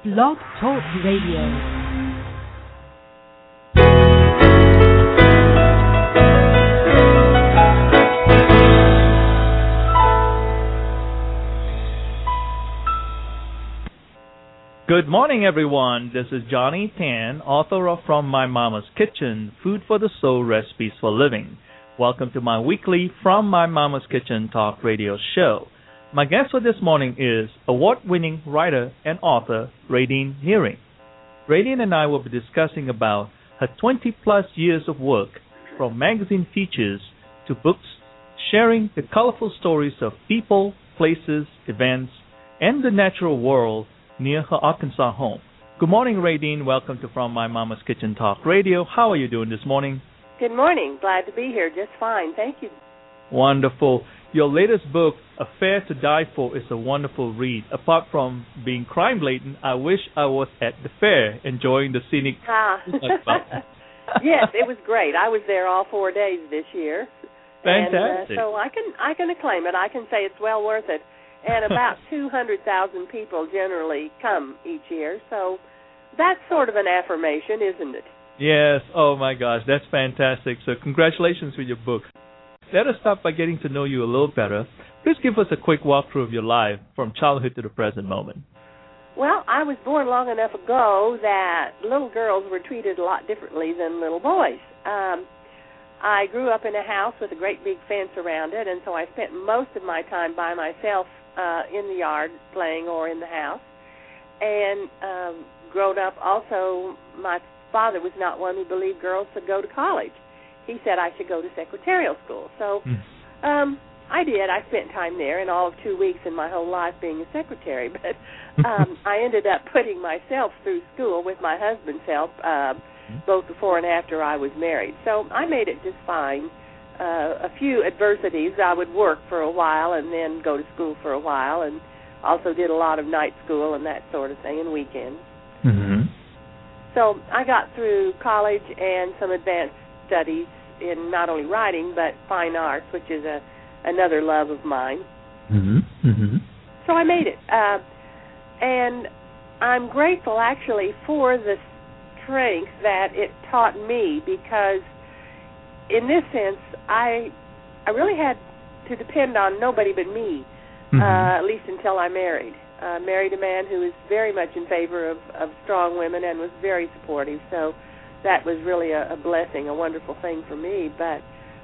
Blog Talk Radio. Good morning, everyone. This is Johnny Tan, author of From My Mama's Kitchen, Food for the Soul Recipes for Living. Welcome to my weekly From My Mama's Kitchen talk radio show. My guest for this morning is award-winning writer and author Radine Nearing. Radine and I will be discussing about her 20-plus years of work, from magazine features to books, sharing the colorful stories of people, places, events, and the natural world near her Arkansas home. Good morning, Radine. Welcome to From My Mama's Kitchen Talk Radio. How are you doing this morning? Good morning. Glad to be here. Just fine. Thank you. Wonderful. Your latest book, Affair to Die For, is a wonderful read. Apart from being crime-laden, I wish I was at the fair enjoying the scenic... Yes, it was great. I was there all 4 days this year. Fantastic. And, so I can acclaim it. I can say it's well worth it. And about 200,000 people generally come each year. So that's sort of an affirmation, isn't it? Yes. Oh, my gosh. That's fantastic. So congratulations with your book. Let us start by getting to know you a little better. Please give us a quick walkthrough of your life from childhood to the present moment. Well, I was born long enough ago that little girls were treated a lot differently than little boys. I grew up in a house with a great big fence around it, and so I spent most of my time by myself in the yard playing or in the house. And grown up also, my father was not one who believed girls should go to college. He said I should go to secretarial school. So I did. I spent time there in all of 2 weeks in my whole life being a secretary. But I ended up putting myself through school with my husband's help, both before and after I was married. So I made it just fine. A few adversities. I would work for a while and then go to school for a while, and also did a lot of night school and that sort of thing and weekends. Mm-hmm. So I got through college and some advanced studies in not only writing but fine arts, which is another love of mine. Mm-hmm. Mm-hmm. So I made it. And I'm grateful, actually, for the strength that it taught me, because in this sense, I really had to depend on nobody but me, at least until I married. Married a man who was very much in favor of strong women and was very supportive. So that was really a blessing, a wonderful thing for me. But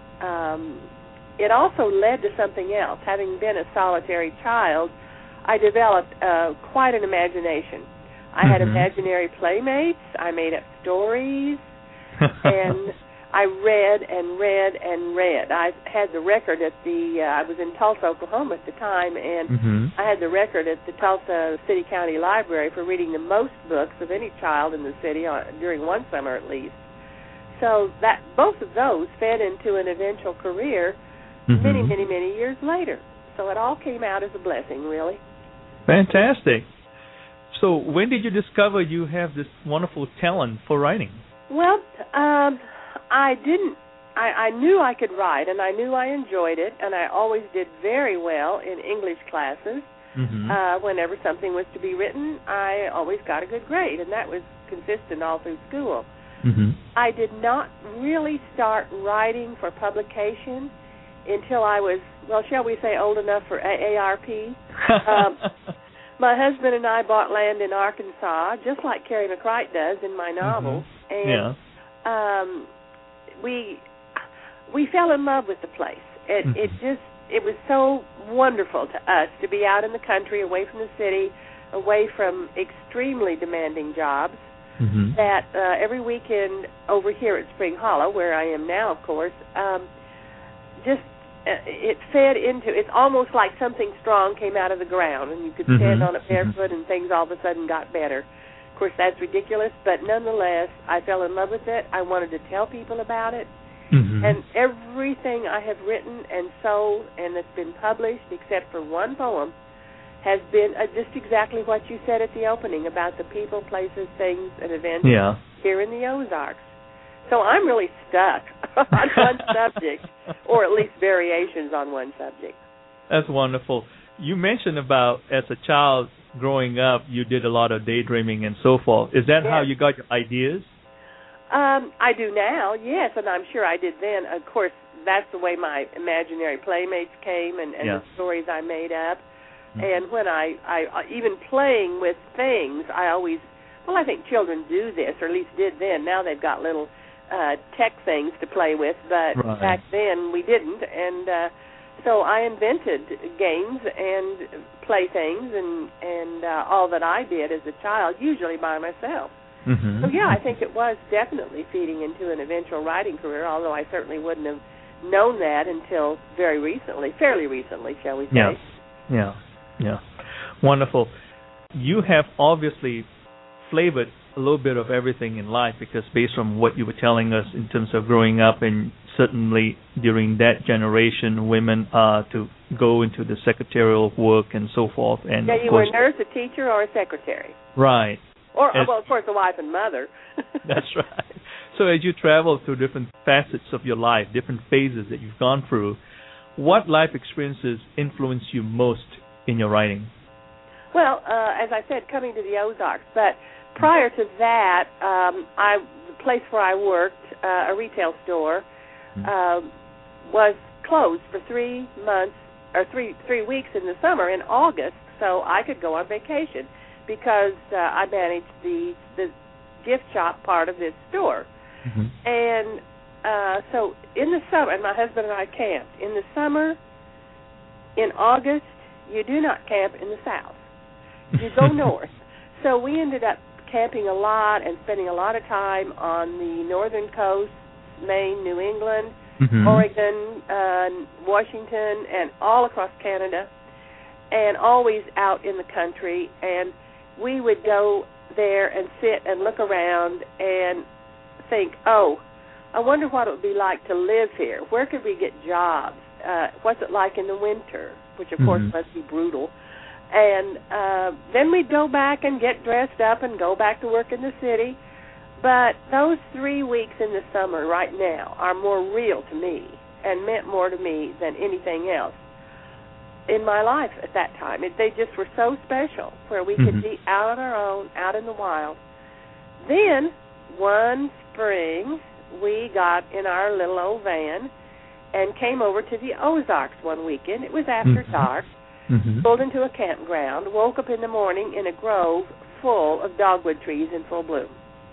it also led to something else. Having been a solitary child, I developed quite an imagination. I had imaginary playmates. I made up stories, and I read and read and read. I had the record at I was in Tulsa, Oklahoma at the time, and I had the record at the Tulsa City County Library for reading the most books of any child in the city during one summer at least. So that both of those fed into an eventual career many, many, many years later. So it all came out as a blessing, really. Fantastic. So when did you discover you have this wonderful talent for writing? Well, I didn't. I knew I could write, and I knew I enjoyed it, and I always did very well in English classes. Whenever something was to be written, I always got a good grade, and that was consistent all through school. I did not really start writing for publication until I was, well, shall we say, old enough for AARP. My husband and I bought land in Arkansas, just like Carrie McCrite does in my novels, and we fell in love with the place. It was so wonderful to us to be out in the country, away from the city, away from extremely demanding jobs. That every weekend over here at Spring Hollow, where I am now, of course, it fed into, it's almost like something strong came out of the ground, and you could stand on it barefoot, and things all of a sudden got better. Of course, that's ridiculous, but nonetheless, I fell in love with it. I wanted to tell people about it. And everything I have written and sold and that's been published, except for one poem, has been just exactly what you said at the opening about the people, places, things, and events here in the Ozarks. So I'm really stuck on one subject, or at least variations on one subject. That's wonderful. You mentioned about, as a child, growing up, you did a lot of daydreaming and so forth. Is that how Yes. you got your ideas? I do now, yes, and I'm sure I did then. Of course, that's the way my imaginary playmates came and Yeah. the stories I made up. Mhm. And when I even playing with things, I always, well, I think children do this, or at least did then. Now they've got little tech things to play with, but Right. back then we didn't. And so I invented games and playthings and all that I did as a child, usually by myself. Mm-hmm. So, yeah, I think it was definitely feeding into an eventual writing career, although I certainly wouldn't have known that until very recently, fairly recently, shall we say. Yeah, yeah, yeah. Wonderful. You have obviously flavored a little bit of everything in life, because based on what you were telling us in terms of growing up, and certainly during that generation, women to go into the secretarial work and so forth. And Yeah, of you course, were a nurse, a teacher, or a secretary. right. Or, As- well, of course, a wife and mother. That's right. So as you travel through different facets of your life, different phases that you've gone through, what life experiences influence you most in your writing? Well, as I said, coming to the Ozarks. But prior to that, the place where I worked, a retail store, was closed for 3 months, or three weeks in the summer, in August, so I could go on vacation, because I managed the gift shop part of this store. Mm-hmm. And so in the summer, and my husband and I camped. In the summer, in August, you do not camp in the South. You go north. So we ended up camping a lot and spending a lot of time on the northern coast, Maine, New England, Mm-hmm. Oregon, Washington, and all across Canada, and always out in the country. And we would go there and sit and look around and think, oh, I wonder what it would be like to live here. Where could we get jobs? What's it like in the winter, which, of course, must be brutal. And then we'd go back and get dressed up and go back to work in the city. But those 3 weeks in the summer right now are more real to me and meant more to me than anything else in my life at that time. They just were so special, where we could be out on our own, out in the wild. Then, one spring, we got in our little old van and came over to the Ozarks one weekend. It was after dark, pulled into a campground, woke up in the morning in a grove full of dogwood trees in full bloom.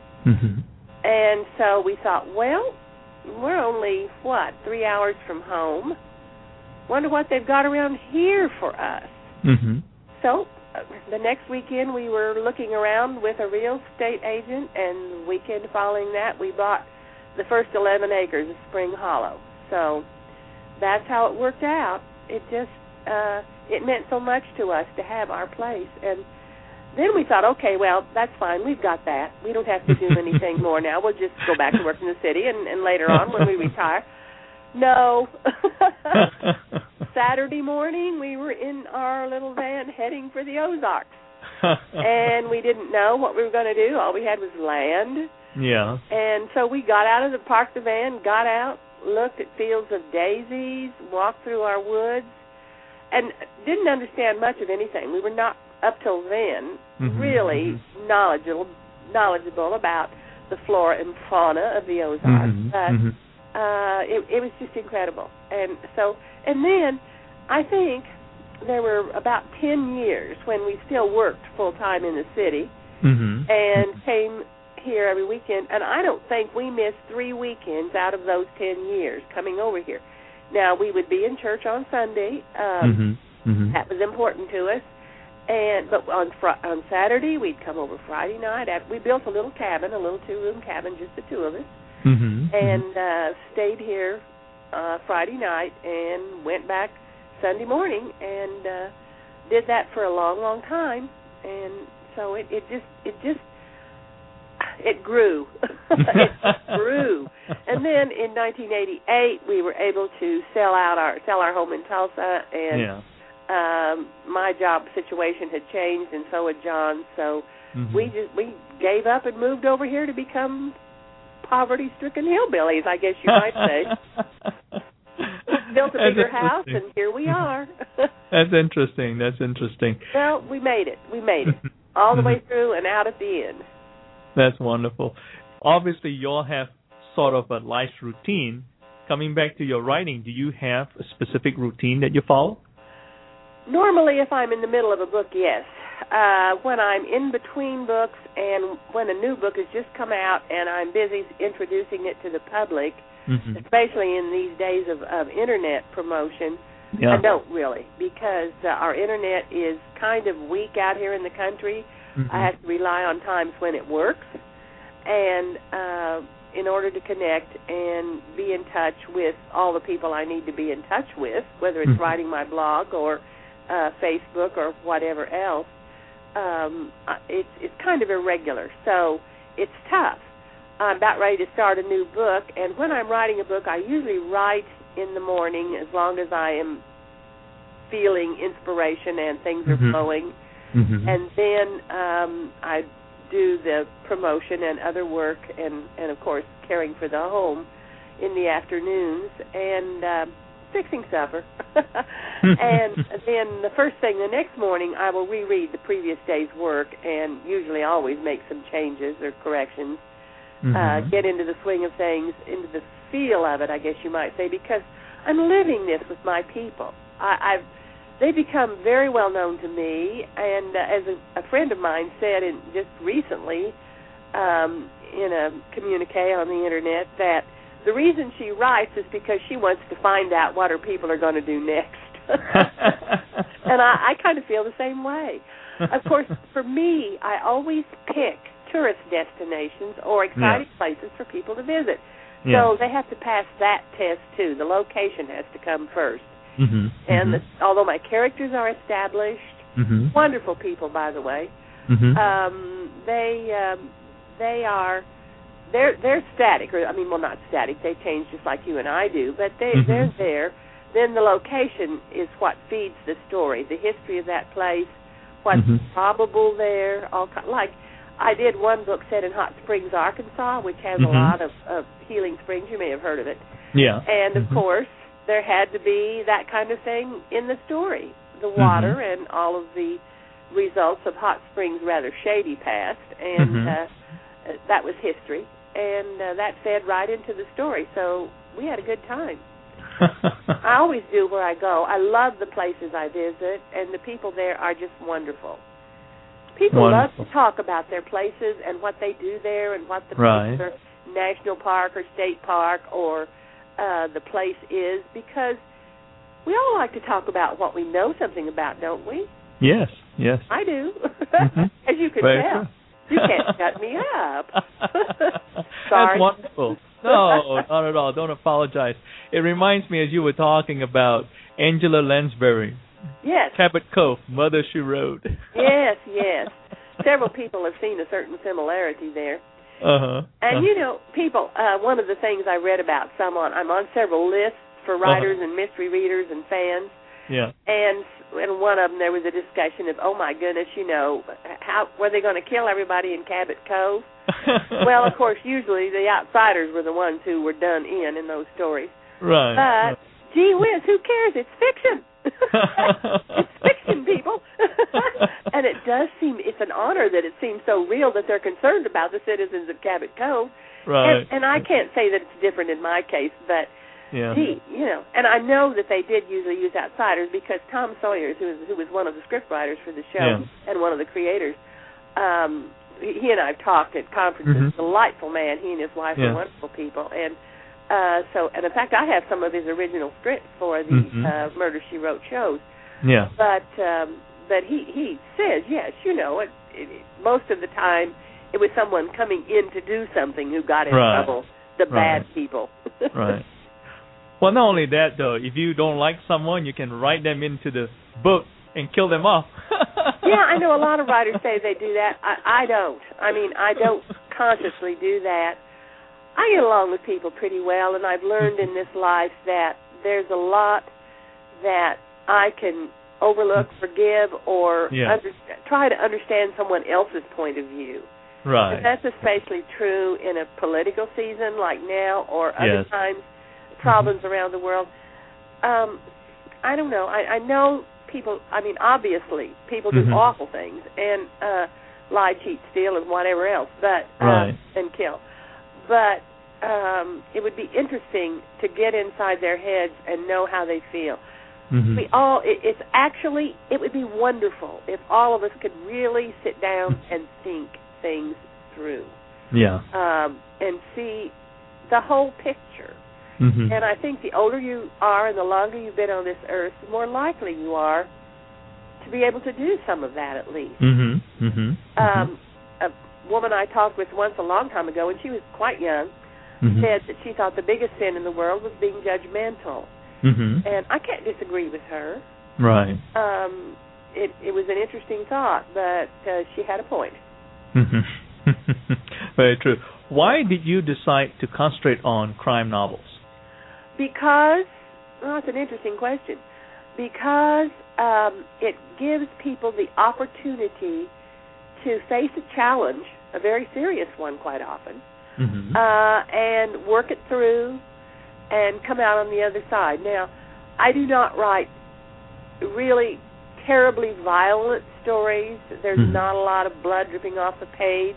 And so we thought, well, we're only, 3 hours from home. Wonder what they've got around here for us. So the next weekend we were looking around with a real estate agent, and the weekend following that we bought the first 11 acres of Spring Hollow. So that's how it worked out. It just, it meant so much to us to have our place. And then we thought, okay, well, that's fine. We've got that. We don't have to do anything more now. We'll just go back to work in the city, and later on when we retire. No. Saturday morning, we were in our little van heading for the Ozarks. And we didn't know what we were going to do. All we had was land. Yeah. And so we got out of the, parked the van, got out, looked at fields of daisies, walked through our woods, and didn't understand much of anything. We were not, up till then, really knowledgeable about the flora and fauna of the Ozarks. But it was just incredible. And so, and then I think there were about 10 years when we still worked full-time in the city and came here every weekend, and I don't think we missed 3 weekends out of those 10 years coming over here. Now, we would be in church on Sunday. That was important to us. But on Saturday, we'd come over Friday night. We built a little cabin, a little 2-room cabin, just the two of us, and stayed here Friday night and went back Sunday morning and did that for a long, long time. And so it grew. It grew. And then in 1988, we were able to sell our home in Tulsa, and my job situation had changed, and so had John's. So we gave up and moved over here to become poverty-stricken hillbillies, I guess you might say. built a bigger house, and here we are. That's interesting. Well, we made it. All the way through and out at the end. That's wonderful. Obviously, you all have sort of a life routine. Coming back to your writing, do you have a specific routine that you follow? Normally, if I'm in the middle of a book, yes. When I'm in between books and when a new book has just come out and I'm busy introducing it to the public, especially in these days of Internet promotion, I don't really, because our Internet is kind of weak out here in the country. I have to rely on times when it works, and in order to connect and be in touch with all the people I need to be in touch with, whether it's writing my blog or Facebook or whatever else, it's kind of irregular, so it's tough. I'm about ready to start a new book, and when I'm writing a book, I usually write in the morning as long as I am feeling inspiration and things are flowing, and then I do the promotion and other work and of course, caring for the home in the afternoons, and fixing supper. And then the first thing the next morning, I will reread the previous day's work and usually always make some changes or corrections, get into the swing of things, into the feel of it, I guess you might say, because I'm living this with my people. They become very well known to me, and as a friend of mine said just recently in a communique on the Internet, that the reason she writes is because she wants to find out what her people are going to do next. And I kind of feel the same way. Of course, for me, I always pick tourist destinations or exciting places for people to visit. So they have to pass that test, too. The location has to come first. And although my characters are established, wonderful people, by the way, they're static, or not static. They change just like you and I do, but they're there. Then the location is what feeds the story, the history of that place, what's probable there. Like I did one book set in Hot Springs, Arkansas, which has a lot of healing springs. You may have heard of it. Yeah. And of course, there had to be that kind of thing in the story, the water and all of the results of Hot Springs' rather shady past, and that was history, and that fed right into the story, so we had a good time. I always do where I go. I love the places I visit, and the people there are just wonderful. People love to talk about their places and what they do there and what the particular national park or state park or the place is, because we all like to talk about what we know something about, don't we? Yes. I do. As you can tell. You can't shut me up. Sorry. That's wonderful. No, not at all. Don't apologize. It reminds me, as you were talking about Angela Lansbury. Yes. Cabot Cove, Mother She Wrote. Yes. Several people have seen a certain similarity there. And people, one of the things I read about I'm on several lists for writers and mystery readers and fans. Yeah. And in one of them there was a discussion of, oh my goodness, how were they going to kill everybody in Cabot Cove? Well, of course, usually the outsiders were the ones who were done in those stories. Right. But gee whiz, who cares? It's fiction. It's fiction, people. And it does seem, it's an honor that it seems so real that they're concerned about the citizens of Cabot Cove. Right. And I can't say that it's different in my case, but gee, and I know that they did usually use outsiders, because Tom Sawyers, who was one of the scriptwriters for the show and one of the creators, he and I have talked at conferences. Delightful man. He and his wife are wonderful people, and and in fact, I have some of his original scripts for the Murder, She Wrote shows. Yeah. But he says, yes, most of the time it was someone coming in to do something who got in trouble, the bad people. Right. Well, not only that, though, if you don't like someone, you can write them into the book and kill them off. Yeah, I know a lot of writers say they do that. I don't. I don't consciously do that. I get along with people pretty well, and I've learned in this life that there's a lot that I can overlook, forgive, or try to understand someone else's point of view. Right. And that's especially true in a political season like now or other times, problems around the world. I don't know. I know people. I mean, obviously, people do awful things and lie, cheat, steal, and whatever else, but and kill. But it would be interesting to get inside their heads and know how they feel. We all. It's actually. It would be wonderful if all of us could really sit down and think things through. Yeah. And see the whole picture. And I think the older you are and the longer you've been on this earth, the more likely you are to be able to do some of that at least. A woman I talked with once a long time ago, and she was quite young, said that she thought the biggest sin in the world was being judgmental. And I can't disagree with her. Right. It was an interesting thought, but she had a point. Very true. Why did you decide to concentrate on crime novels? Because, well, that's an interesting question. Because it gives people the opportunity to face a challenge, a very serious one quite often, and work it through and come out on the other side. Now, I do not write really terribly violent stories. There's not a lot of blood dripping off the page.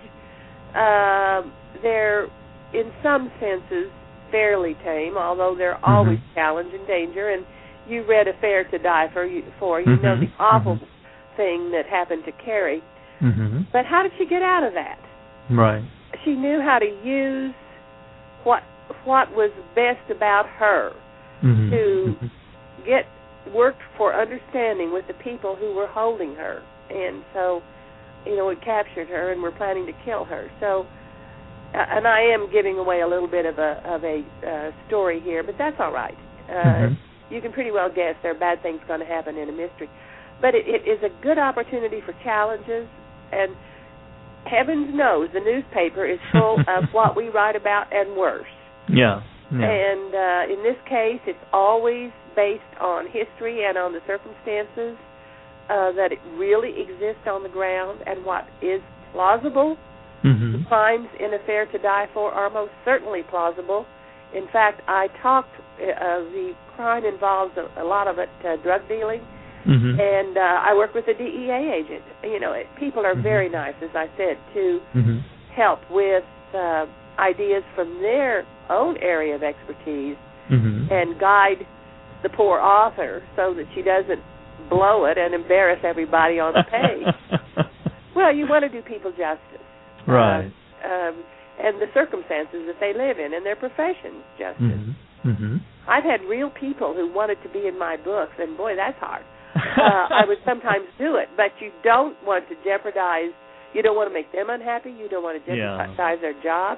They're, in some senses, fairly tame, although they're always challenge and danger. And you read Affair to Die For. You know the awful thing that happened to Carrie. But how did she get out of that? Right. She knew how to use what was best about her to get work for understanding with the people who were holding her. And so, it captured her, and we're planning to kill her. So, and I am giving away a little bit of a story here, but that's all right. You can pretty well guess there are bad things going to happen in a mystery. But it is a good opportunity for challenges, and heavens knows the newspaper is full of what we write about and worse. Yeah. And in this case, it's always based on history and on the circumstances that it really exists on the ground and what is plausible. The crimes in Affair to Die For are most certainly plausible. In fact, I talked, the crime involves a lot of it drug dealing, and I work with a DEA agent. People are very nice, as I said, to help with ideas from their own area of expertise and guide the poor author so that she doesn't blow it and embarrass everybody on the page. Well, you want to do people justice. Right. And the circumstances that they live in and their professions justice. I've had real people who wanted to be in my books, and boy, that's hard. I would sometimes do it, but you don't want to jeopardize, you don't want to make them unhappy, you don't want to jeopardize their jobs.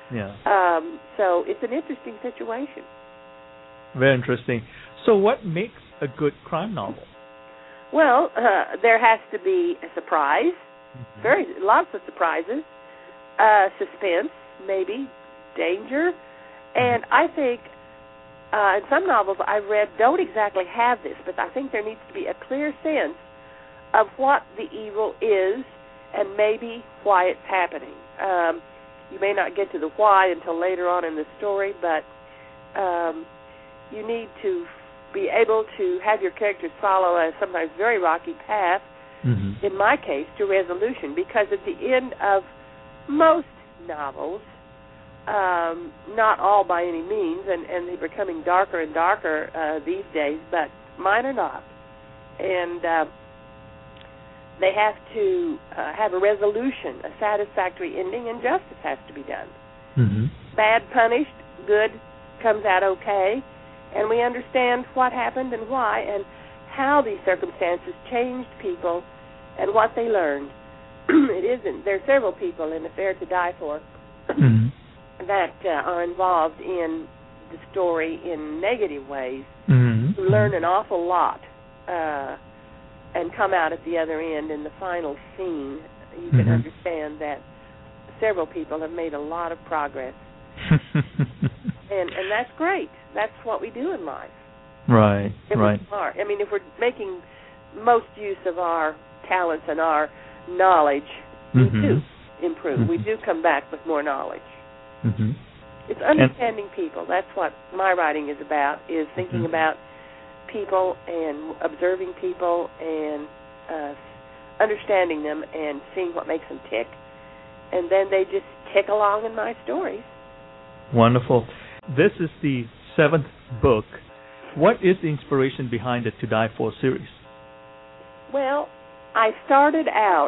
So it's an interesting situation. Very interesting. So what makes a good crime novel? Well, there has to be a surprise, lots of surprises, suspense, maybe, danger, and I think some novels I've read don't exactly have this, but I think there needs to be a clear sense of what the evil is and maybe why it's happening. You may not get to the why until later on in the story, but you need to be able to have your characters follow a sometimes very rocky path, in my case, to resolution, because at the end of most novels, not all by any means, and they're becoming darker and darker these days, but mine are not. And they have to have a resolution, a satisfactory ending, and justice has to be done. Bad punished, good comes out okay, and we understand what happened and why and how these circumstances changed people and what they learned. There are several people in Affair to Die For that are involved in the story in negative ways who learn an awful lot and come out at the other end in the final scene. You can understand that several people have made a lot of progress. And that's great. That's what we do in life. Right. I mean, if we're making most use of our talents and our knowledge, we do improve. We do come back with more knowledge. It's understanding people. That's what my writing is about, is thinking about people and observing people and understanding them and seeing what makes them tick. And then they just tick along in my stories. Wonderful. This is the 7th book. What is the inspiration behind the To Die For series? Well, I started out,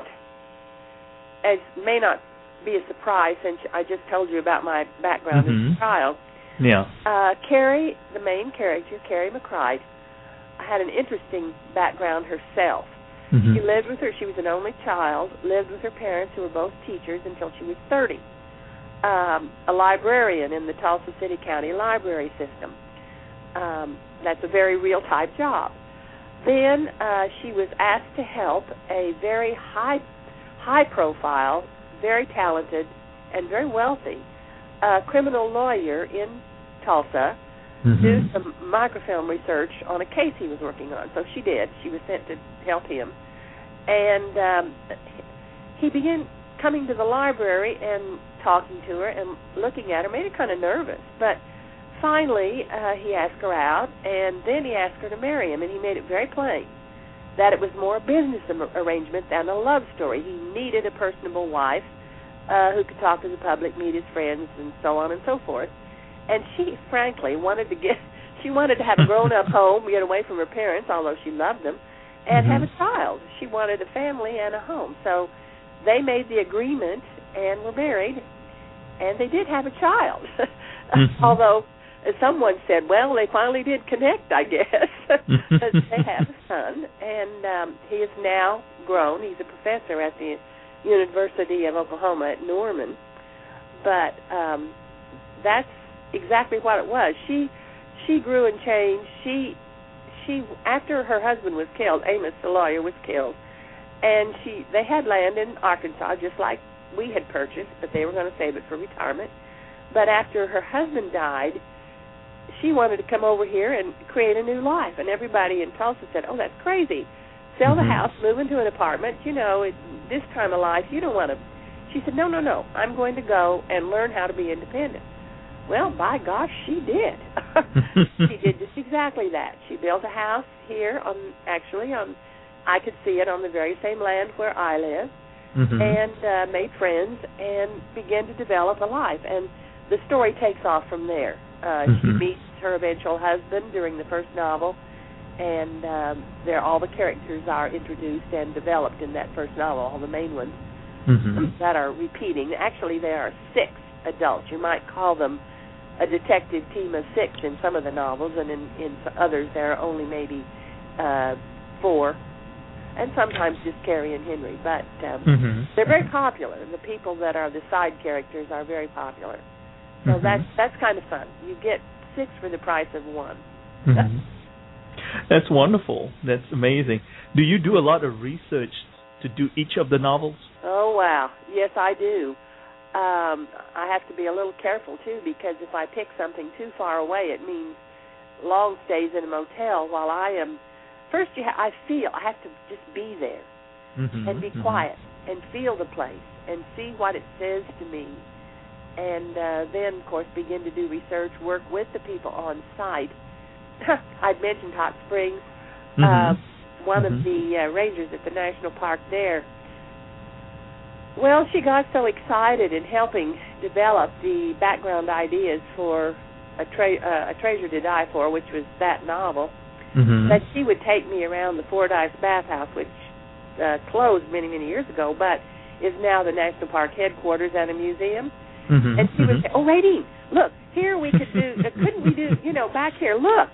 as may not be a surprise since I just told you about my background as a child. Yeah. Carrie, the main character, Carrie McCride, had an interesting background herself. She lived with she was an only child, lived with her parents who were both teachers until she was 30. A librarian in the Tulsa City County Library System. That's a very real-type job. Then she was asked to help a very high-profile, very talented, and very wealthy criminal lawyer in Tulsa do some microfilm research on a case he was working on. So she did. She was sent to help him. And he began coming to the library and talking to her and looking at her, made her kind of nervous. But finally, he asked her out, and then he asked her to marry him, and he made it very plain that it was more a business arrangement than a love story. He needed a personable wife who could talk to the public, meet his friends, and so on and so forth. And she, frankly, wanted to have a grown-up home, get away from her parents, although she loved them, and have a child. She wanted a family and a home. So they made the agreement and were married, and they did have a child. Although someone said, well, they finally did connect, I guess. But they have a son, and he is now grown. He's a professor at the University of Oklahoma at Norman. But that's exactly what it was. She grew and changed. She after her husband was killed, Amos the lawyer was killed, and they had land in Arkansas just like we had purchased, but they were going to save it for retirement. But after her husband died, she wanted to come over here and create a new life, and everybody in Tulsa said, oh, that's crazy. Sell the house, move into an apartment. You know, this time of life, you don't want to. She said, no, I'm going to go and learn how to be independent. Well, by gosh, she did. She did just exactly that. She built a house here I could see it on the very same land where I live, and made friends and began to develop a life. And the story takes off from there. She meets her eventual husband during the first novel, and all the characters are introduced and developed in that first novel, all the main ones that are repeating. Actually, there are 6 adults. You might call them a detective team of 6 in some of the novels, and in others there are only maybe 4, and sometimes just Carrie and Henry. But they're very popular. The people that are the side characters are very popular. So that's kind of fun. You get 6 for the price of 1. That's wonderful. That's amazing. Do you do a lot of research to do each of the novels? Oh, wow. Yes, I do. I have to be a little careful, too, because if I pick something too far away, it means long stays in a motel while I am... First, I have to just be there and be quiet and feel the place and see what it says to me. And then, of course, begin to do research, work with the people on site. I'd mentioned Hot Springs. One of the rangers at the national park there, well, she got so excited in helping develop the background ideas for A Treasure to Die For, which was that novel, that she would take me around the Fordyce Bathhouse, which closed many, many years ago, but is now the national park headquarters and a museum. And she would say, oh, Radine, look, here we could do, couldn't we do, back here, look,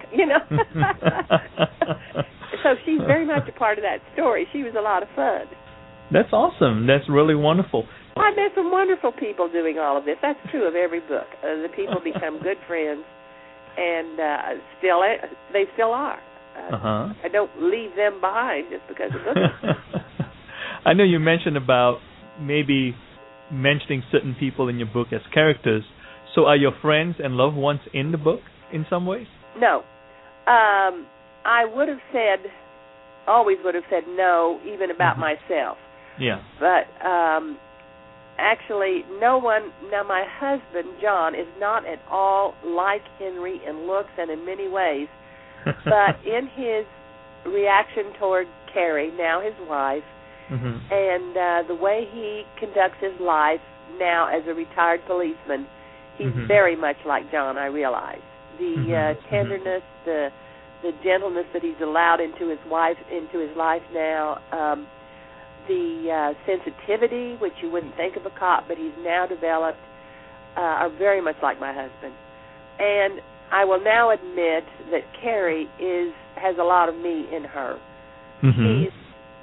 So she's very much a part of that story. She was a lot of fun. That's awesome. That's really wonderful. I met some wonderful people doing all of this. That's true of every book. The people become good friends, and they still are. I don't leave them behind just because of books. I know you mentioned about maybe mentioning certain people in your book as characters. So are your friends and loved ones in the book in some ways? No. I always would have said no, even about myself. Yeah. But actually, no one... Now, my husband, John, is not at all like Henry in looks and in many ways. but in his reaction toward Carrie, now his wife, and the way he conducts his life now as a retired policeman, he's very much like John, I realize. The tenderness, the gentleness that he's allowed into his life now, the sensitivity, which you wouldn't think of a cop, but he's now developed, are very much like my husband. And I will now admit that Carrie has a lot of me in her. She's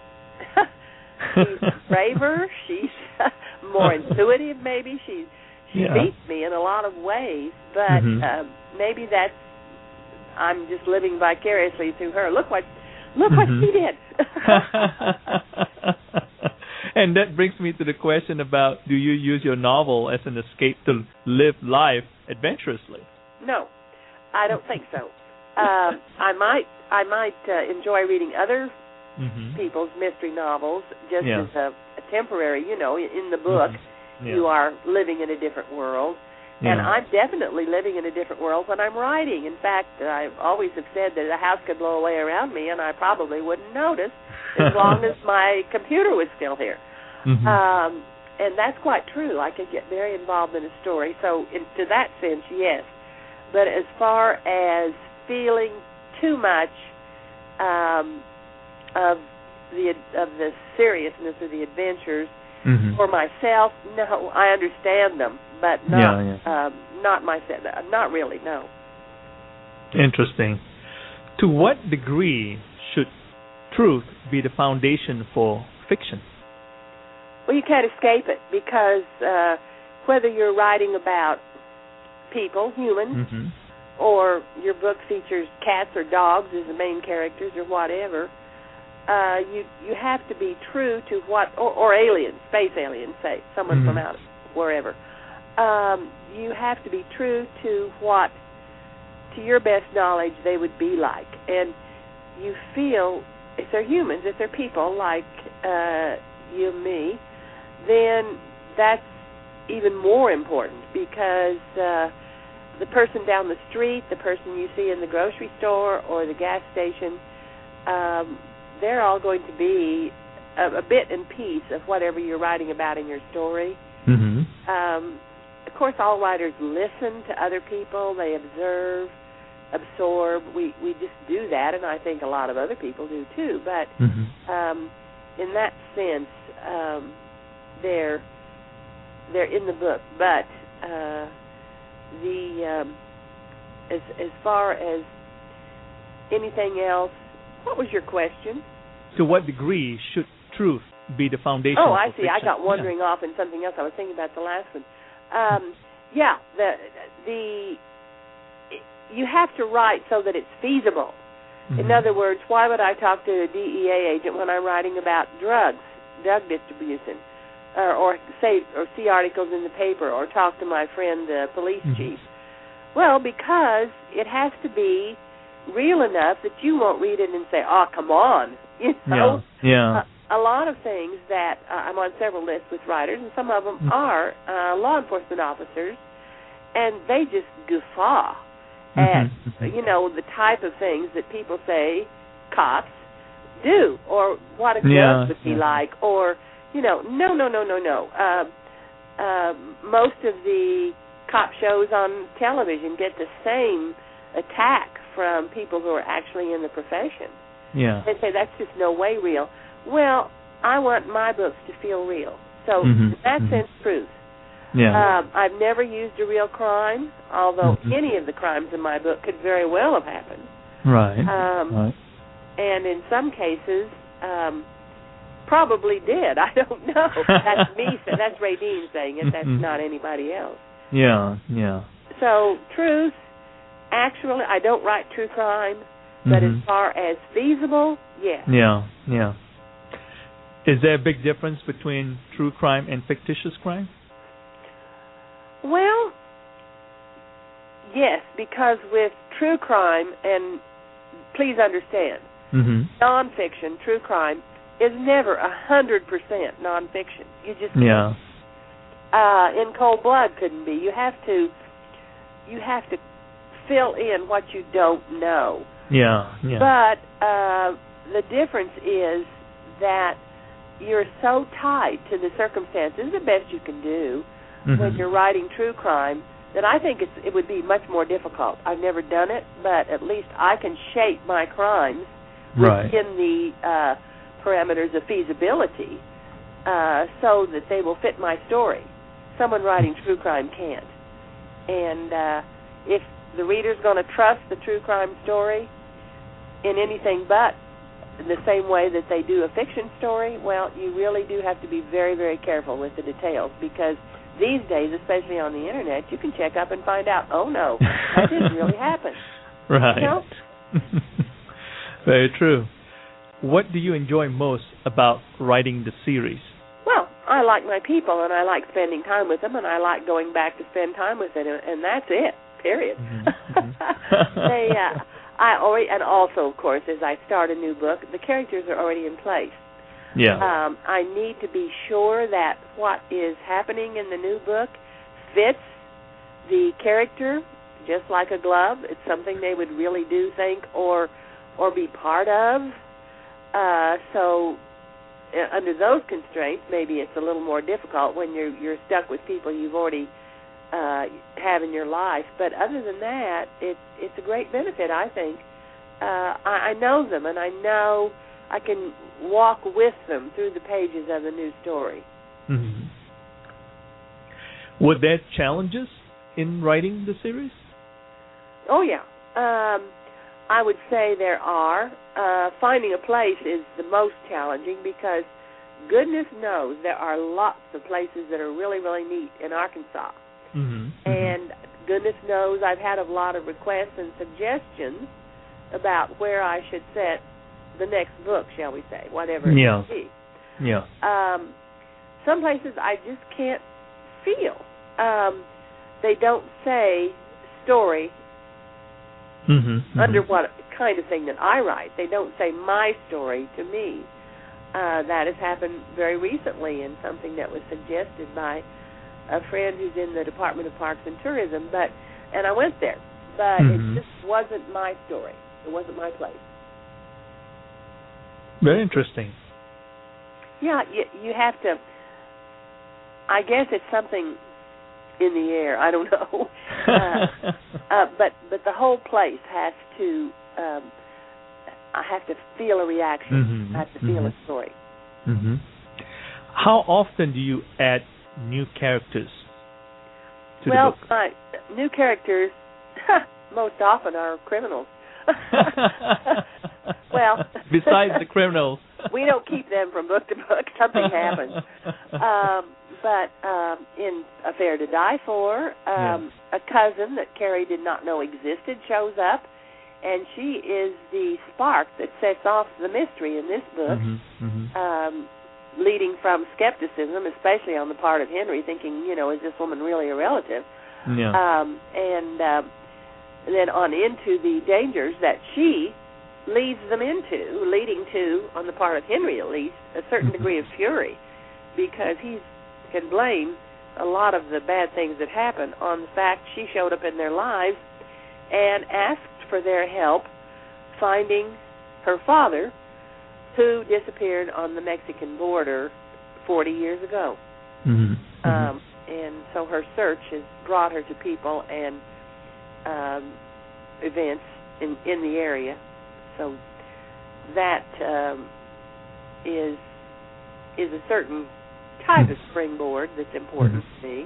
braver. She's more intuitive, maybe. She beats me in a lot of ways, but maybe I'm just living vicariously through her. Look what she did. And that brings me to the question about, do you use your novel as an escape to live life adventurously? No, I don't think so. I might enjoy reading other people's mystery novels just as a temporary, in the book, you are living in a different world. Yeah. And I'm definitely living in a different world when I'm writing. In fact, I always have said that a house could blow away around me and I probably wouldn't notice as long as my computer was still here. And that's quite true. I could get very involved in a story. So to that sense, yes. But as far as feeling too much of the seriousness of the adventures for myself, no, I understand them, but not myself. Not really, no. Interesting. To what degree should truth be the foundation for fiction? Well, you can't escape it because whether you're writing about people, humans, or your book features cats or dogs as the main characters or whatever, you have to be true to what, or aliens, space aliens, say, someone from out wherever. You have to be true to what, to your best knowledge, they would be like. And you feel, if they're humans, if they're people like you and me, then that's even more important because the person down the street, the person you see in the grocery store or the gas station, they're all going to be a bit and piece of whatever you're writing about in your story. Of course, all writers listen to other people. They observe, absorb. We just do that, and I think a lot of other people do too. But in that sense, they're in the book. But as far as anything else, what was your question? To what degree should truth be the foundation? Oh, I see. Fiction? I got wandering off in something else. I was thinking about the last one. You have to write so that it's feasible. In other words, why would I talk to a DEA agent when I'm writing about drug distribution, or see articles in the paper, or talk to my friend the police chief? Well, because it has to be real enough that you won't read it and say, "Oh, come on," you know. A lot of things that I'm on several lists with writers, and some of them are law enforcement officers, and they just guffaw at the type of things that people say cops do, or what a judge would be like, or no. Most of the cop shows on television get the same attack from people who are actually in the profession. They say that's just no way real. Well, I want my books to feel real. So in that sense, truth. I've never used a real crime, although any of the crimes in my book could very well have happened. Right. And in some cases, probably did. I don't know. That's me. That's Ray Dean saying it. That's not anybody else. So truth, actually, I don't write true crime, but as far as feasible, yes. Is there a big difference between true crime and fictitious crime? Well, yes, because with true crime, and please understand, nonfiction, true crime, is never 100% nonfiction. You just in cold blood couldn't be. You have to fill in what you don't know. Yeah, yeah. But the difference is that you're so tied to the circumstances, the best you can do, when you're writing true crime, that I think it would be much more difficult. I've never done it, but at least I can shape my crimes within the parameters of feasibility so that they will fit my story. Someone writing true crime can't. And if the reader's going to trust the true crime story in anything but the same way that they do a fiction story, well, you really do have to be very, very careful with the details, because these days, especially on the Internet, you can check up and find out, oh, no, that didn't really happen. Right. You know? Very true. What do you enjoy most about writing the series? Well, I like my people, and I like spending time with them, and I like going back to spend time with them, and that's it, period. And also, of course, as I start a new book, the characters are already in place. Yeah. I need to be sure that what is happening in the new book fits the character just like a glove. It's something they would really do think or be part of. So under those constraints, maybe it's a little more difficult when you're stuck with people you've already have in your life. But other than that, it's a great benefit, I think. I know them, and I know I can walk with them through the pages of the new story. Mm-hmm. Were there challenges in writing the series? Oh, yeah. I would say there are. Finding a place is the most challenging, because goodness knows there are lots of places that are really, really neat in Arkansas. Mm-hmm. And goodness knows I've had a lot of requests and suggestions about where I should set the next book, shall we say, whatever it may be. Yeah. Some places I just can't feel. They don't say story under what kind of thing that I write. They don't say my story to me. That has happened very recently in something that was suggested by a friend who's in the Department of Parks and Tourism, and I went there, but it just wasn't my story. It wasn't my place. Very interesting. Yeah, you have to. I guess it's something in the air. I don't know. But the whole place has to. I have to feel a reaction. I have to feel a story. Mm-hmm. How often do you add new characters to the book? Well, new characters most often are criminals. Well, besides the criminals, we don't keep them from book to book. Something happens. But in Affair to Die For, a cousin that Carrie did not know existed shows up, and she is the spark that sets off the mystery in this book, leading from skepticism, especially on the part of Henry, thinking, is this woman really a relative? Yeah. And then on into the dangers that she leads them into, leading to, on the part of Henry at least, a certain degree of fury, because he can blame a lot of the bad things that happen on the fact she showed up in their lives and asked for their help finding her father, who disappeared on the Mexican border 40 years ago. And so her search has brought her to people and events in the area. So that is a certain type of springboard that's important to me.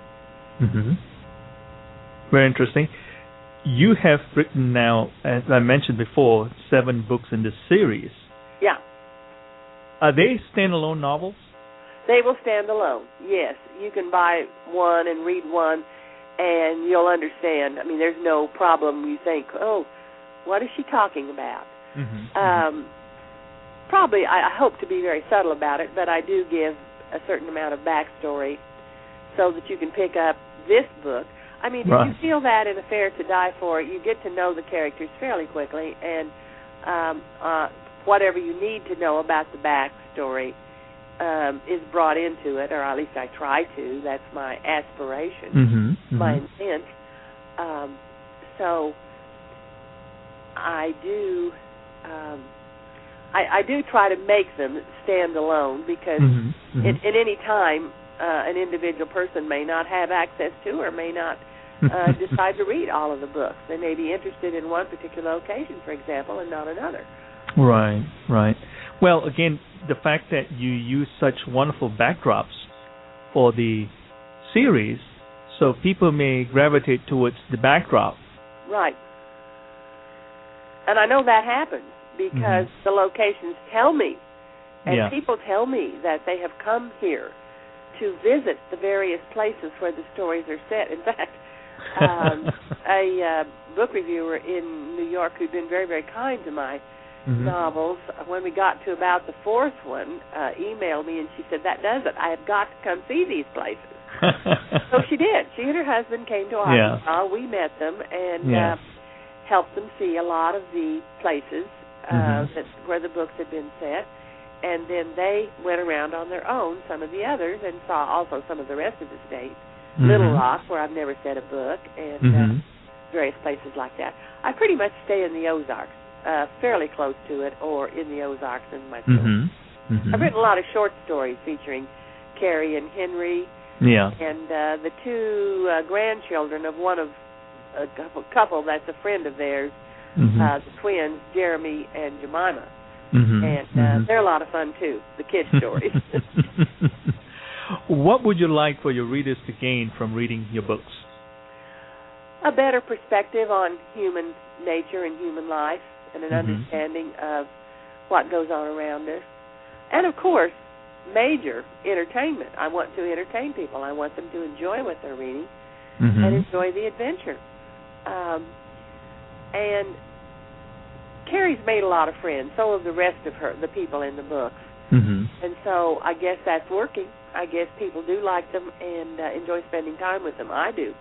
Very interesting. You have written now, as I mentioned before, 7 books in this series. Yeah. Are they standalone novels? They will stand alone, yes. You can buy one and read one, and you'll understand. I mean, there's no problem. You think, oh, what is she talking about? Probably, I hope to be very subtle about it, but I do give a certain amount of backstory so that you can pick up this book. I mean, if you feel that in Affair to Die For, you get to know the characters fairly quickly, and whatever you need to know about the backstory is brought into it, or at least I try to. That's my aspiration, my intent. So I do I do try to make them stand alone, because at any time an individual person may not have access to or may not decide to read all of the books. They may be interested in one particular location, for example, and not another. Right, right. Well, again, the fact that you use such wonderful backdrops for the series, so people may gravitate towards the backdrop. Right. And I know that happens because the locations tell me, and people tell me that they have come here to visit the various places where the stories are set. In fact, a book reviewer in New York who'd been very, very kind to my novels, when we got to about the fourth one, emailed me and she said, "That does it. I have got to come see these places." So she did. She and her husband came to Arkansas. We met them and helped them see a lot of the places where the books had been set. And then they went around on their own, some of the others, and saw also some of the rest of the state. Little Rock, where I've never set a book, and various places like that. I pretty much stay in the Ozarks, fairly close to it, or in the Ozarks in my stories. I've written a lot of short stories featuring Carrie and Henry, and the two grandchildren of one of a couple that's a friend of theirs, the twins, Jeremy and Jemima. And they're a lot of fun, too, the kids' stories. What would you like for your readers to gain from reading your books? A better perspective on human nature and human life, and an understanding of what goes on around us. And, of course, major entertainment. I want to entertain people. I want them to enjoy what they're reading and enjoy the adventure. And Carrie's made a lot of friends. So have the rest of the people in the books. And so I guess that's working. I guess people do like them and enjoy spending time with them. I do.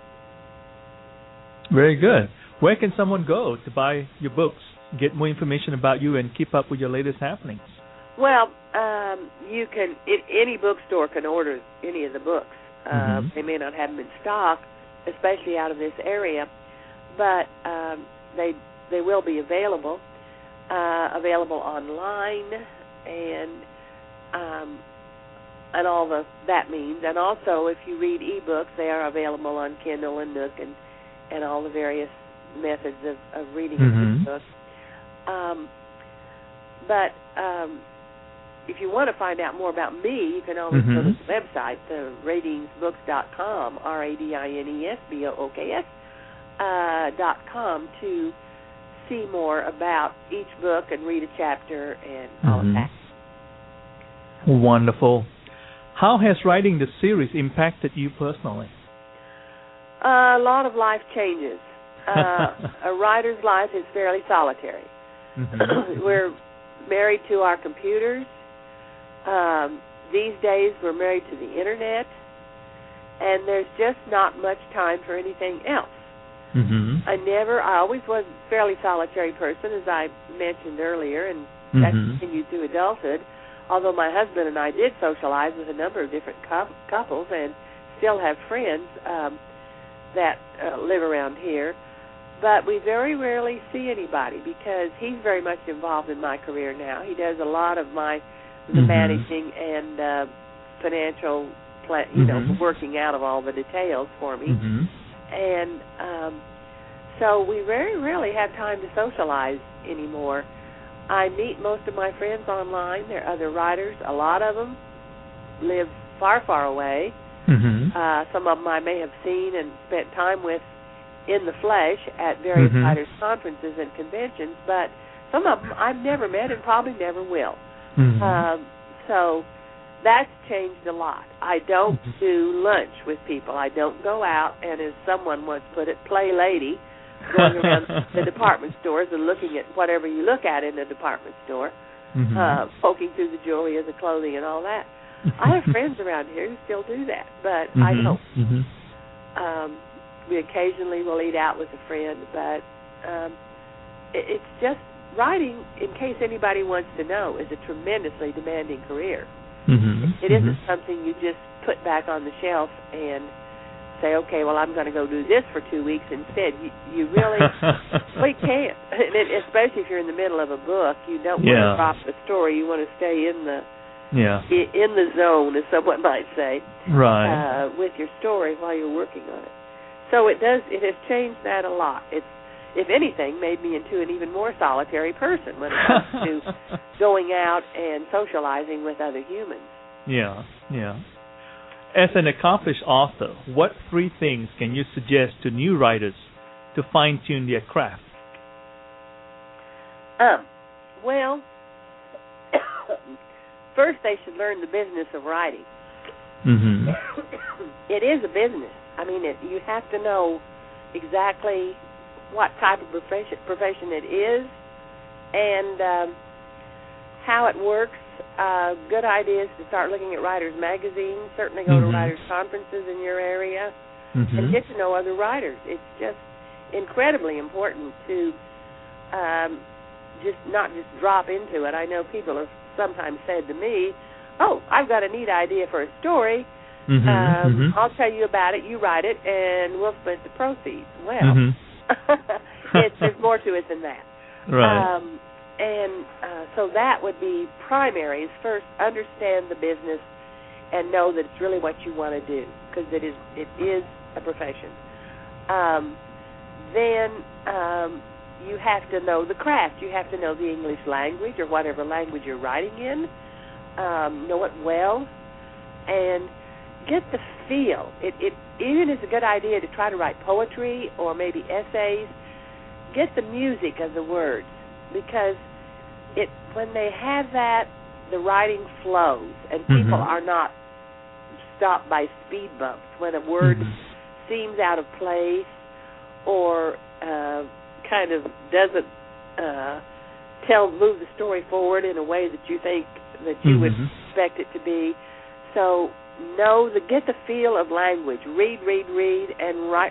Very good. Where can someone go to buy your books, get more information about you, and keep up with your latest happenings? Well, you can. Any bookstore can order any of the books. They may not have them in stock, especially out of this area, but they will be available online, and all that means. And also, if you read ebooks, they are available on Kindle and Nook and all the various methods of reading a book. But if you want to find out more about me, you can always go to the website, radinesbooks.com, radinesbooks.com, to see more about each book and read a chapter and all of that. Wonderful. How has writing the series impacted you personally? A lot of life changes. A writer's life is fairly solitary. We're married to our computers. These days we're married to the Internet, and there's just not much time for anything else. I always was a fairly solitary person, as I mentioned earlier, and that continued through adulthood, although my husband and I did socialize with a number of different couples and still have friends that live around here. But we very rarely see anybody because he's very much involved in my career now. He does a lot of the managing and financial, working out of all the details for me. And so we very rarely have time to socialize anymore. I meet most of my friends online. There are other writers. A lot of them live far, far away. Some of them I may have seen and spent time with in the flesh at various writers' conferences and conventions, but some of them I've never met and probably never will. So that's changed a lot. I don't do lunch with people. I don't go out and, as someone once put it, play lady, going around the department stores and looking at whatever you look at in a department store, poking through the jewelry and the clothing and all that. I have friends around here who still do that, but I don't. We occasionally will eat out with a friend, but it's just writing, in case anybody wants to know, is a tremendously demanding career. It isn't something you just put back on the shelf and say, okay, well, I'm going to go do this for 2 weeks instead. You really, we can't. And especially if you're in the middle of a book, you don't want to drop the story. You want to stay in the zone, as someone might say, right, with your story while you're working on it. So it has changed that a lot. It's, if anything, made me into an even more solitary person when it comes to going out and socializing with other humans. Yeah. As an accomplished author, what 3 things can you suggest to new writers to fine-tune their craft? Well, first they should learn the business of writing. Mm-hmm. It is a business. I mean, you have to know exactly what type of profession it is and how it works. Good idea is to start looking at writers' magazines, certainly go to writers' conferences in your area, and get to know other writers. It's just incredibly important to not just drop into it. I know people have sometimes said to me, oh, I've got a neat idea for a story. I'll tell you about it, you write it, and we'll split the proceeds. Well, there's more to it than that. Right. So that would be primary, is first understand the business and know that it's really what you want to do, because it is a profession. Then you have to know the craft. You have to know the English language or whatever language you're writing in, know it well, and get the feel. It even is a good idea to try to write poetry or maybe essays. Get the music of the words, because when they have that, the writing flows, and people are not stopped by speed bumps when a word seems out of place or kind of doesn't move the story forward in a way that you think that you would expect it to be. So get the feel of language. Read, and write.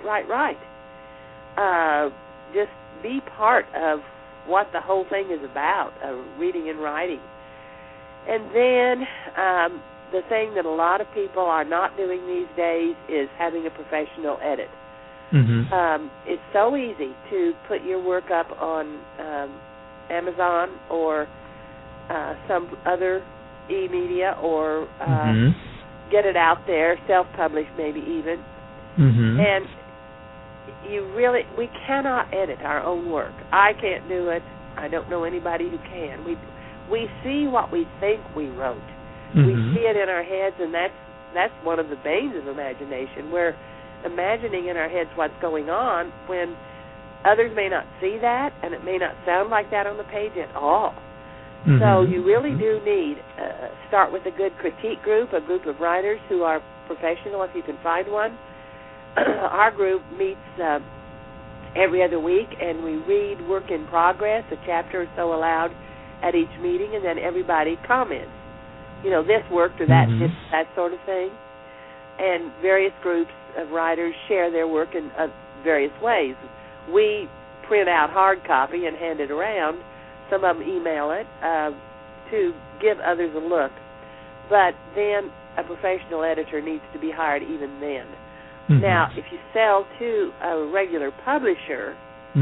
Just be part of what the whole thing is about, reading and writing. And then the thing that a lot of people are not doing these days is having a professional edit. It's so easy to put your work up on Amazon or some other e-media or get it out there, self-published maybe even. And we cannot edit our own work. I can't do it. I don't know anybody who can. We see what we think we wrote. We see it in our heads, and that's one of the banes of imagination. We're imagining in our heads what's going on when others may not see that, and it may not sound like that on the page at all. So you really do need start with a good critique group, a group of writers who are professional, if you can find one. Our group meets every other week, and we read work in progress, a chapter or so aloud at each meeting, and then everybody comments. This worked or that sort of thing. And various groups of writers share their work in various ways. We print out hard copy and hand it around. Some of them email it to give others a look. But then a professional editor needs to be hired even then. Now, if you sell to a regular publisher,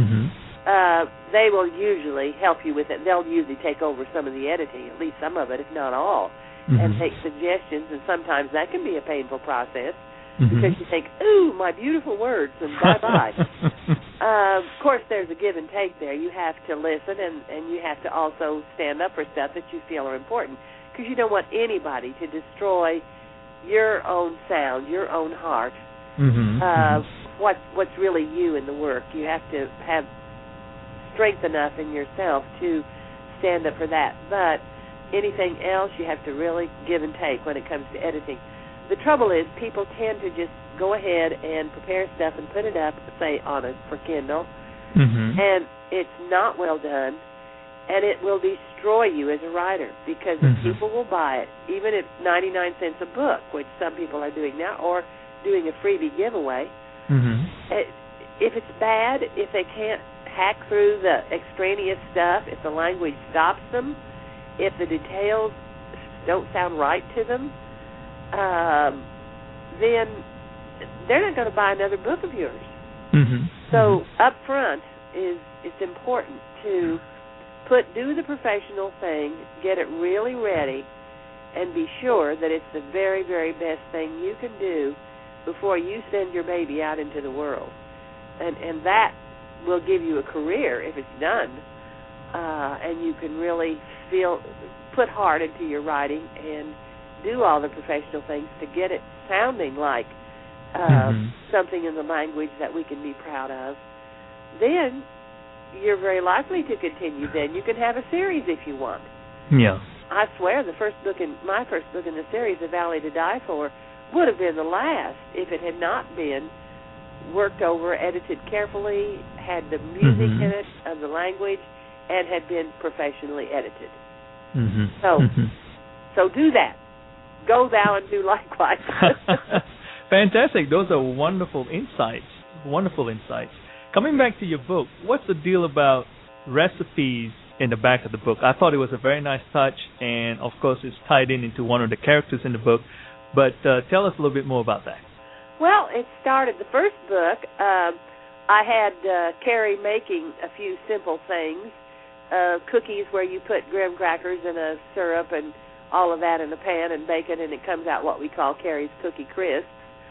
they will usually help you with it. They'll usually take over some of the editing, at least some of it, if not all, and take suggestions, and sometimes that can be a painful process because you think, ooh, my beautiful words, and bye-bye. Of course, there's a give and take there. You have to listen, and you have to also stand up for stuff that you feel are important, because you don't want anybody to destroy your own sound, your own heart, what's really you in the work. You have to have strength enough in yourself to stand up for that. But anything else, you have to really give and take when it comes to editing. The trouble is people tend to just go ahead and prepare stuff and put it up, say, for Kindle, and it's not well done, and it will destroy you as a writer, because people will buy it, even at 99 cents a book, which some people are doing now, or doing a freebie giveaway. If it's bad, if they can't hack through the extraneous stuff, if the language stops them, if the details don't sound right to them, then they're not going to buy another book of yours. Mm-hmm. So up front it's important to do the professional thing, get it really ready, and be sure that it's the very, very best thing you can do before you send your baby out into the world. And that will give you a career if it's done, and you can really put heart into your writing and do all the professional things to get it sounding like something in the language that we can be proud of. Then you're very likely to continue. Then you can have a series if you want. Yeah. I swear my first book in the series, A Valley to Die For, would have been the last if it had not been worked over, edited carefully, had the music in it, of the language, and had been professionally edited. So do that. Go thou and do likewise. Fantastic. Those are wonderful insights. Wonderful insights. Coming back to your book, what's the deal about recipes in the back of the book? I thought it was a very nice touch, and of course it's tied into one of the characters in the book. But tell us a little bit more about that. Well, it started, the first book, I had Carrie making a few simple things, cookies where you put graham crackers and a syrup and all of that in a pan and bake it, and it comes out what we call Carrie's Cookie Crisps.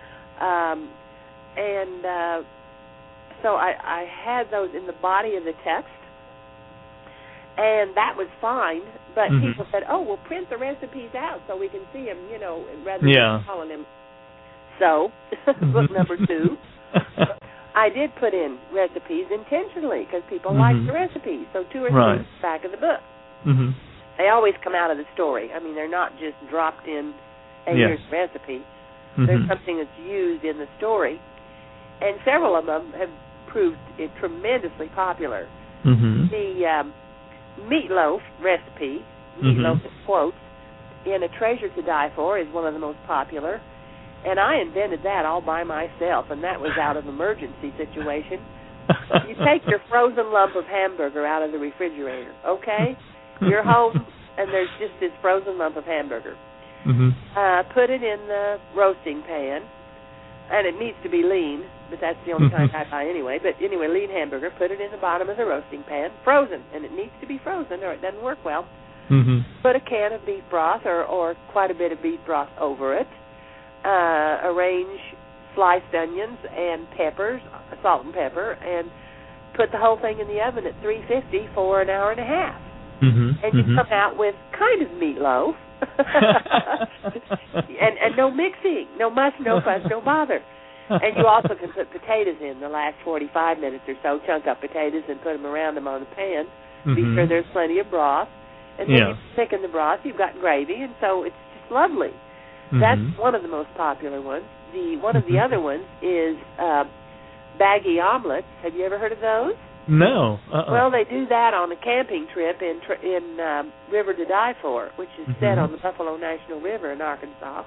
So I had those in the body of the text, and that was fine, but people said, oh, we'll print the recipes out so we can see them, rather than calling them. So, book number 2, I did put in recipes intentionally because people like the recipes, so 2 or 3 at the back of the book. They always come out of the story. I mean, they're not just dropped in, hey, here's the recipe. There's something that's used in the story, and several of them have proved tremendously popular. The meatloaf recipe, meatloaf in quotes, in A Treasure to Die For is one of the most popular, and I invented that all by myself, and that was out of emergency situation. You take your frozen lump of hamburger out of the refrigerator, okay? You're home, and there's just this frozen lump of hamburger. Put it in the roasting pan, and it needs to be lean, but that's the only kind I buy anyway. But anyway, lean hamburger, put it in the bottom of the roasting pan, frozen, and it needs to be frozen or it doesn't work well. Put a can of beef broth or quite a bit of beef broth over it. Arrange sliced onions and peppers, salt and pepper, and put the whole thing in the oven at 350 for an hour and a half. And you come out with kind of meatloaf. and no mixing, no muss, no fuss, no bother. And you also can put potatoes in the last 45 minutes or so, chunk up potatoes and put them around them on the pan. Be sure there's plenty of broth. And then you thicken the broth, you've got gravy, and so it's just lovely. That's one of the most popular ones. One of the other ones is baggy omelets. Have you ever heard of those? No. Well, they do that on a camping trip in River to Die For, which is set on the Buffalo National River in Arkansas.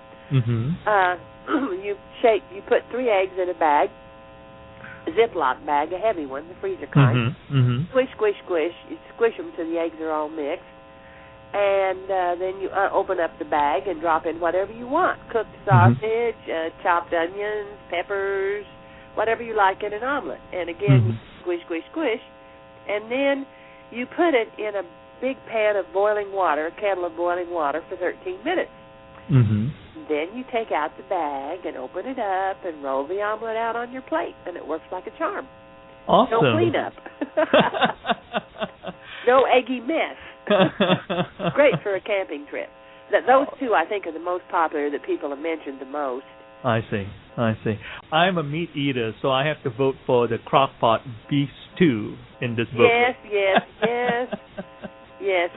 You put 3 eggs in a bag, a Ziploc bag, a heavy one, the freezer kind. Squish, squish, squish. You squish them till the eggs are all mixed. And then you open up the bag and drop in whatever you want. Cooked sausage, chopped onions, peppers, whatever you like in an omelet. And again, you squish, squish, squish. And then you put it in a big pan of boiling water, a kettle of boiling water for 13 minutes. Then you take out the bag and open it up and roll the omelet out on your plate, and it works like a charm. Awesome. No cleanup. No eggy mess. Great for a camping trip. Those 2, I think, are the most popular that people have mentioned the most. I see. I'm a meat eater, so I have to vote for the crock-pot beef stew in this book. Yes.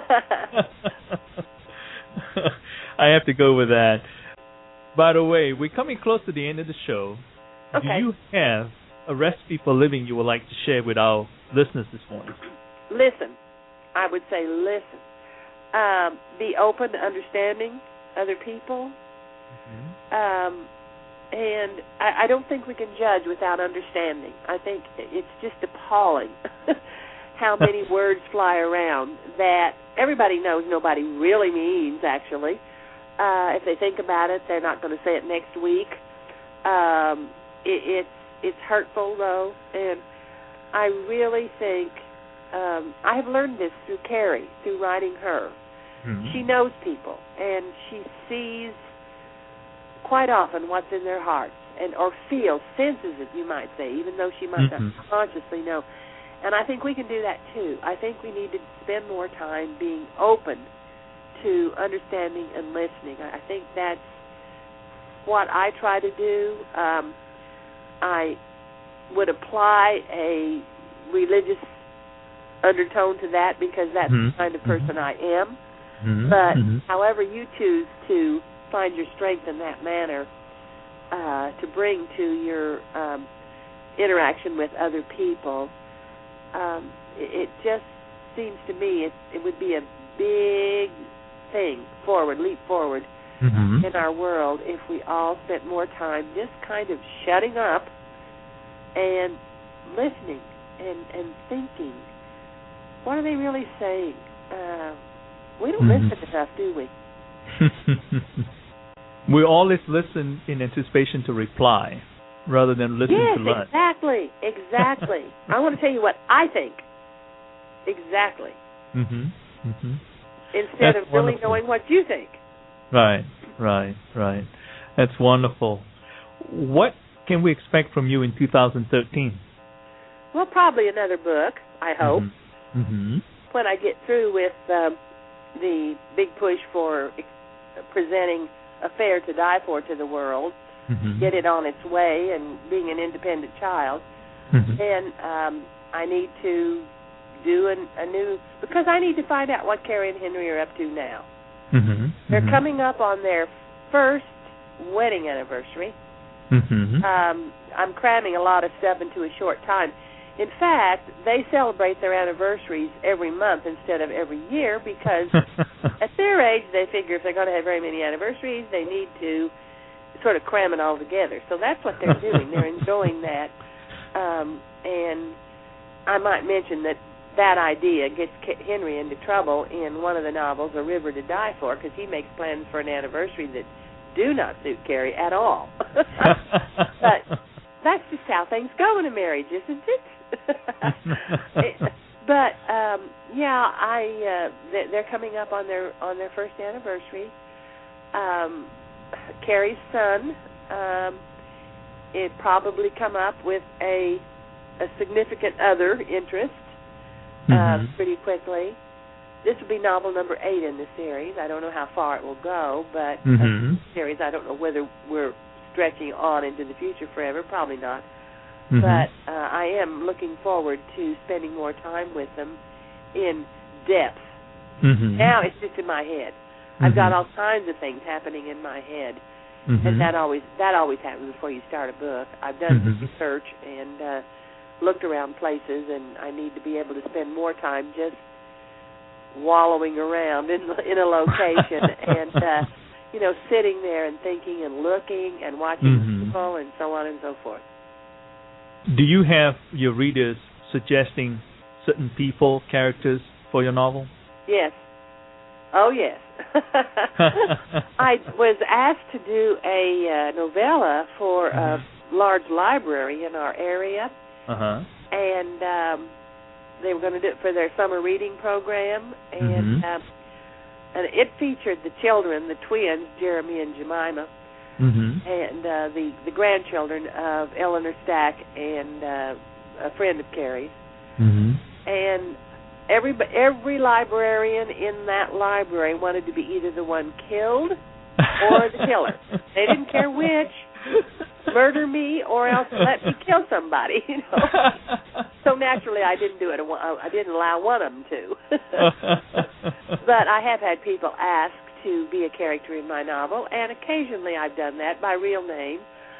I have to go with that. By the way, we're coming close to the end of the show. Okay. Do you have a recipe for living you would like to share with our listeners this morning? Listen. I would say listen. Be open to understanding other people. And I don't think we can judge without understanding. I think it's just appalling how many words fly around that everybody knows nobody really means, actually. If they think about it, they're not going to say it next week. It's hurtful though, and I really think I have learned this through Carrie, through writing her. Mm-hmm. She knows people, and she sees quite often what's in their hearts, or feels, senses it, you might say, even though she might not consciously know. And I think we can do that too. I think we need to spend more time being open to understanding and listening. I think that's what I try to do. I would apply a religious undertone to that because that's the kind of person I am. But however you choose to find your strength in that manner to bring to your interaction with other people, it just seems to me it would be a big thing leap forward in our world if we all spent more time just kind of shutting up and listening and thinking. What are they really saying? We don't listen enough, do we? We always listen in anticipation to reply rather than listen to learn. Yes, exactly. I want to tell you what I think. Exactly. Instead That's of really knowing what you think. Right. That's wonderful. What can we expect from you in 2013? Well, probably another book, I hope. When I get through with the big push for presenting A Fair to Die For to the world, get it on its way and being an independent child, then I need to do a new, because I need to find out what Carrie and Henry are up to now. They're coming up on their first wedding anniversary. I'm cramming a lot of stuff into a short time. In fact, they celebrate their anniversaries every month instead of every year because at their age, they figure if they're going to have very many anniversaries, they need to sort of cram it all together. So that's what they're doing. They're enjoying that. And I might mention that idea gets Henry into trouble in one of the novels, A River to Die For, because he makes plans for an anniversary that do not suit Carrie at all. But that's just how things go in a marriage, isn't it? But they're coming up on their first anniversary. Carrie's son, it probably come up with a significant other interest pretty quickly. This will be novel number 8 in the series. I don't know how far it will go, but series, I don't know whether we're stretching on into the future forever. Probably not. But I am looking forward to spending more time with them in depth. Now it's just in my head. I've got all kinds of things happening in my head, and that always happens before you start a book. I've done some research and looked around places, and I need to be able to spend more time just wallowing around in a location and sitting there and thinking and looking and watching people and so on and so forth. Do you have your readers suggesting certain people, characters for your novel? Yes. Oh, yes. I was asked to do a novella for a large library in our area, and they were going to do it for their summer reading program, and it featured the children, the twins, Jeremy and Jemima, and the grandchildren of Eleanor Stack and a friend of Carrie's. And every librarian in that library wanted to be either the one killed or the killer. They didn't care which. Murder me or else let me kill somebody, So naturally I didn't do it. I didn't allow one of them to. But I have had people ask to be a character in my novel, and occasionally I've done that by real name.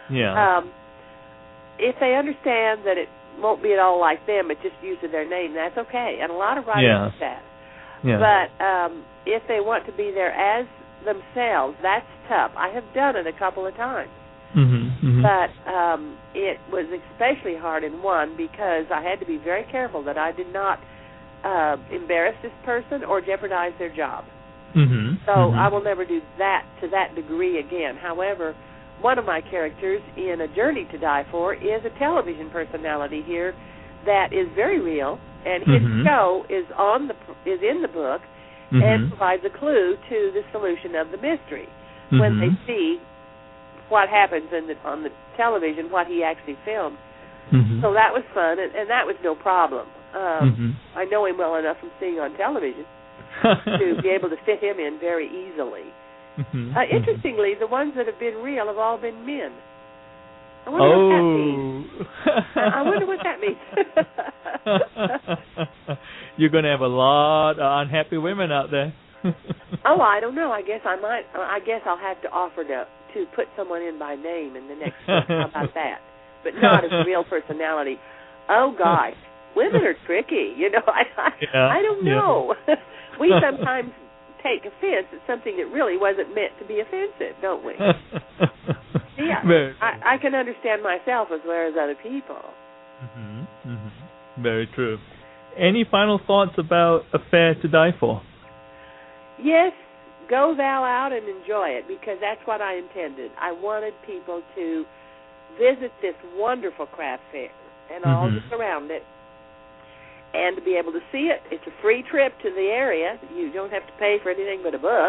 If they understand that it won't be at all like them, but just use of their name, that's okay. And a lot of writers do that. But if they want to be there as themselves, that's tough. I have done it a couple of times. But it was especially hard in one because I had to be very careful that I did not embarrass this person or jeopardize their job. So I will never do that to that degree again. However, one of my characters in A Journey to Die For is a television personality here that is very real, and his show is in the book and provides a clue to the solution of the mystery when they see what happens on the television, what he actually filmed. So that was fun, and that was no problem. I know him well enough from seeing on television to be able to fit him in very easily. Interestingly, the ones that have been real have all been men. I wonder what that means. You're going to have a lot of unhappy women out there. Oh, I don't know. I guess I'll have to offer to put someone in by name in the next book. How about that? But not as a real personality. Oh, gosh. Women are tricky. You know, I don't know. We sometimes take offense at something that really wasn't meant to be offensive, don't we? Yeah. I can understand myself as well as other people. Very true. Any final thoughts about Affair to Die For? Yes, go thou out and enjoy it, because that's what I intended. I wanted people to visit this wonderful craft fair and all that's around it, and to be able to see it. It's a free trip to the area. You don't have to pay for anything but a book,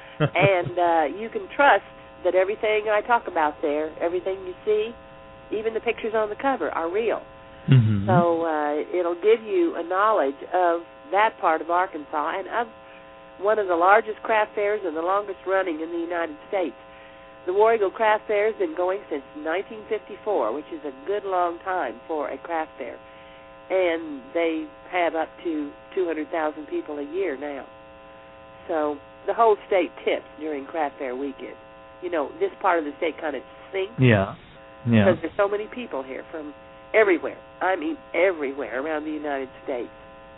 and you can trust that everything I talk about there, everything you see, even the pictures on the cover, are real. So it'll give you a knowledge of that part of Arkansas and of one of the largest craft fairs and the longest running in the United States. The War Eagle Craft Fair has been going since 1954, which is a good long time for a craft fair. And they have up to 200,000 people a year now. So the whole state tips during craft fair weekend. You know, this part of the state kind of sinks. Yeah. Because there's so many people here from everywhere. I mean, everywhere around the United States.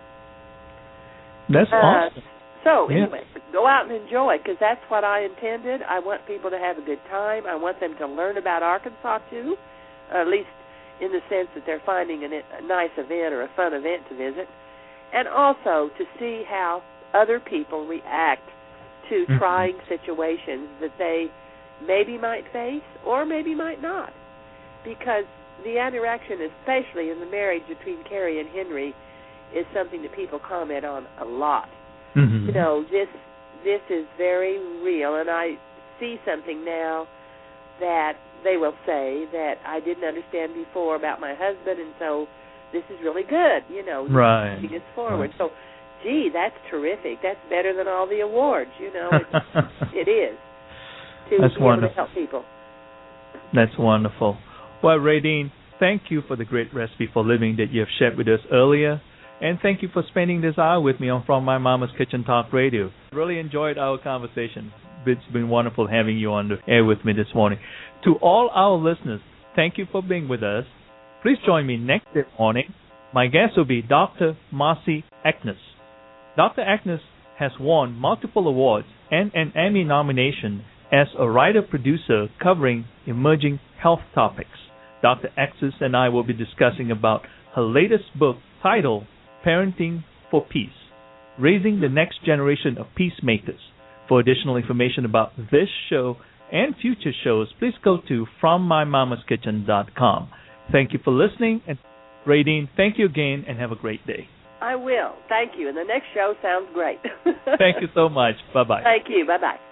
That's awesome. So, anyway, go out and enjoy, because that's what I intended. I want people to have a good time. I want them to learn about Arkansas, too, at least in the sense that they're finding a nice event or a fun event to visit, and also to see how other people react to trying situations that they maybe might face or maybe might not, because the interaction, especially in the marriage between Carrie and Henry, is something that people comment on a lot. You know, this is very real, and I see something now that they will say that I didn't understand before about my husband, and so this is really good, you know, moving us forward. So, gee, that's terrific. That's better than all the awards, you know. It is. That's be able to help people. That's wonderful. Well, Radine, thank you for the great recipe for living that you have shared with us earlier. And thank you for spending this hour with me on From My Mama's Kitchen Talk Radio. Really enjoyed our conversation. It's been wonderful having you on the air with me this morning. To all our listeners, thank you for being with us. Please join me next morning. My guest will be Dr. Marcy Ackness. Dr. Ackness has won multiple awards and an Emmy nomination as a writer-producer covering emerging health topics. Dr. Ackness and I will be discussing about her latest book titled Parenting for Peace, Raising the Next Generation of Peacemakers. For additional information about this show and future shows, please go to FromMyMamasKitchen.com. Thank you for listening, and Radine, thank you again, and have a great day. I will. Thank you, and the next show sounds great. Thank you so much. Bye-bye. Thank you. Bye-bye.